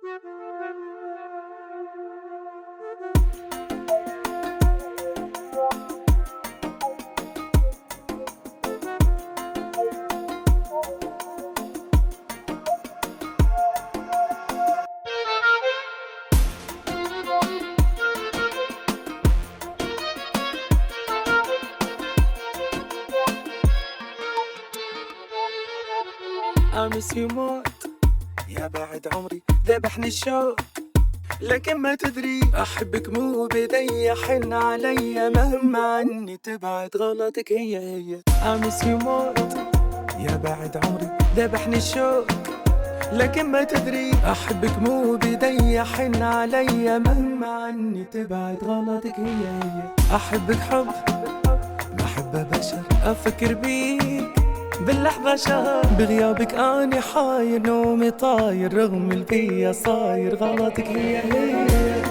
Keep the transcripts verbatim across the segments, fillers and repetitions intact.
أمس يموت يا بعد عمري ذبحني الشوق، لكن ما تدري أحبك مو بدي حن علي مهما عني تبعد غلطك هي هي. أمس يموت يا بعد عمري ذبحني الشوق، لكن ما تدري أحبك مو بدي حن علي مهما عني تبعد غلطك هي هي. أحبك حب بحب بشر، أفكر بيك باللحظة شهر، بغيابك أني حاير نومي طاير، رغم البيا صاير غلطك هي هي.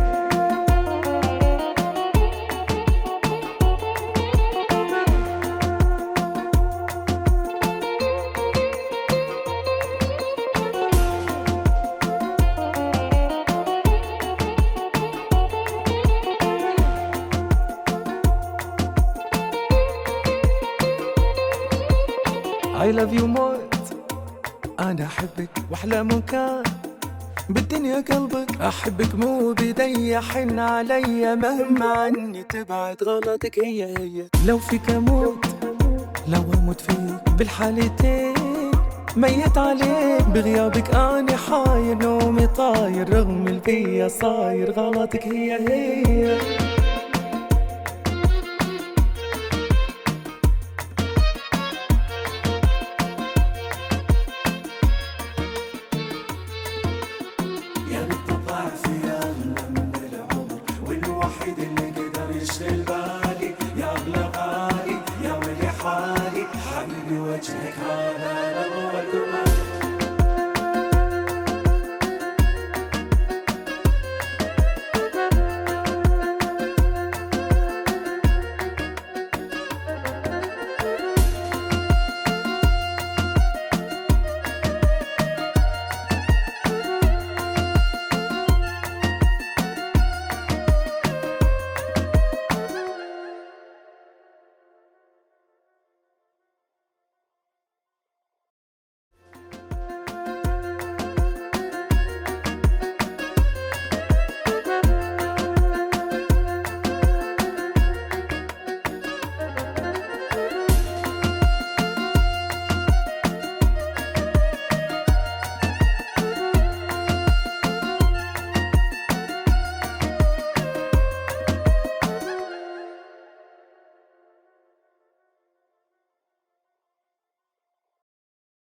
I love you موت، أنا أحبك وأحلى مكان بالدنيا قلبك، أحبك مو بدي حن علي مهما عني تبعد غلطك هي هي. لو فيك أموت لو أموت فيك بالحالتين، ميت عليك بغيابك أني حاير نومي طاير، رغم البيا صاير غلطك هي هي. الوحيد اللي قدر يشغل بالي، يا أغلى غالي يا ولي حالي، حبيبي وجهك هذا